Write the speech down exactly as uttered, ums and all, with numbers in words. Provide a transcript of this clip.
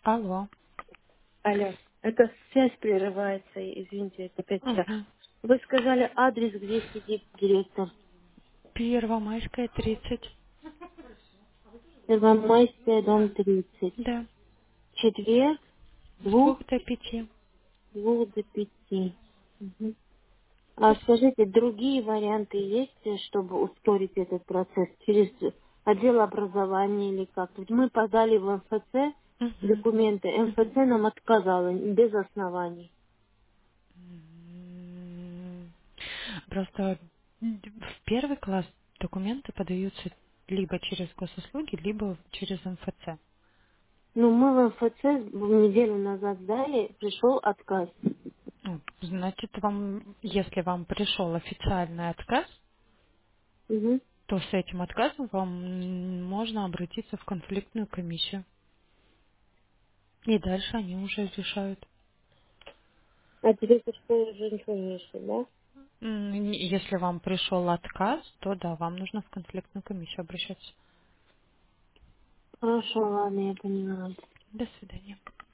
Алло. Алло, это связь прерывается, извините, это опять я. Ага. Вы сказали адрес, где сидит директор. Первомайская, тридцать. Первомайская, дом тридцать. Да. Четверг, С двух двух, до пяти. двух до пяти. Мгм. А скажите, другие варианты есть, э, чтобы ускорить этот процесс через отдел образования или как? Ведь мы подали в МФЦ Угу. документы, МФЦ нам отказала без оснований. М, Просто в первый класс документы подаются либо через госуслуги, либо через МФЦ. Ну, мы в МФЦ неделю назад сдали, пришел отказ. Ну, Значит, вам, если вам пришел официальный отказ, Мгм. то с этим отказом вам м, можно обратиться в конфликтную комиссию. И дальше они уже решают. А директор школы уже информирует, да? М, Если вам пришел отказ, то да, вам нужно в конфликтную комиссию обращаться. Хорошо, ладно, я поняла. До свидания.